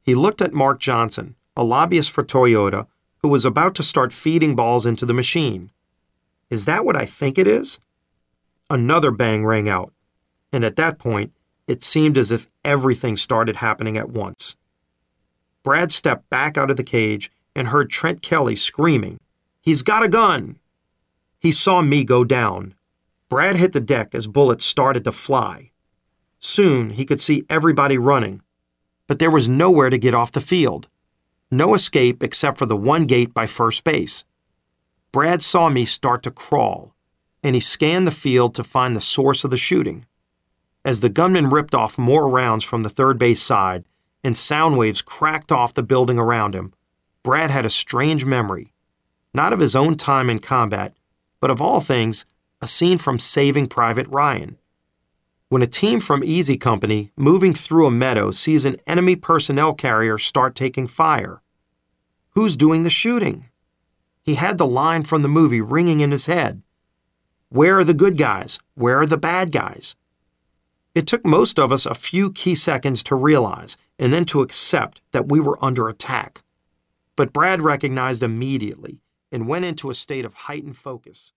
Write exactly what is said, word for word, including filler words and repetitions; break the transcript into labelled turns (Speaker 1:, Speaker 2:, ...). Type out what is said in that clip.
Speaker 1: He looked at Mark Johnson, a lobbyist for Toyota, who was about to start feeding balls into the machine. Is that what I think it is? Another bang rang out, and at that point, it seemed as if everything started happening at once. Brad stepped back out of the cage and heard Trent Kelly screaming, "He's got a gun!" He saw me go down. Brad hit the deck as bullets started to fly. Soon, he could see everybody running, but there was nowhere to get off the field. No escape except for the one gate by first base. Brad saw me start to crawl, and he scanned the field to find the source of the shooting. As the gunman ripped off more rounds from the third base side and sound waves cracked off the building around him, Brad had a strange memory, not of his own time in combat, but of all things, a scene from Saving Private Ryan. When a team from Easy Company moving through a meadow sees an enemy personnel carrier start taking fire. Who's doing the shooting? He had the line from the movie ringing in his head. Where are the good guys? Where are the bad guys? It took most of us a few key seconds to realize and then to accept that we were under attack. But Brad recognized immediately and went into a state of heightened focus.